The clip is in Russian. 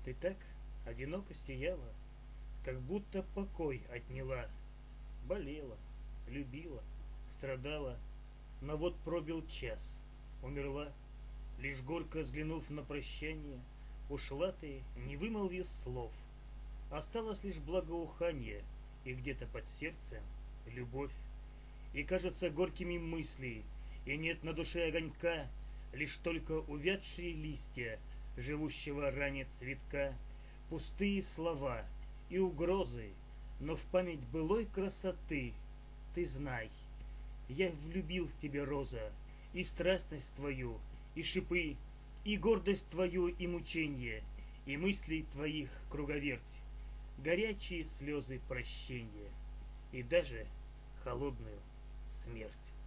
Ты так одиноко сияла, как будто покой отняла. Болела, любила, страдала, но вот пробил час, умерла. Лишь горько взглянув на прощание, ушла ты, не вымолвив слов. Осталось лишь благоухание, и где-то под сердцем любовь. И кажется горькими мысли, и нет на душе огонька, лишь только увядшие листья живущего ранее цветка, пустые слова и угрозы, но в память былой красоты. Ты знай, я влюбил в тебя, роза, и страстность твою, и шипы, и гордость твою, и мученье, и мыслей твоих круговерть, горячие слезы прощения, и даже холодную смерть.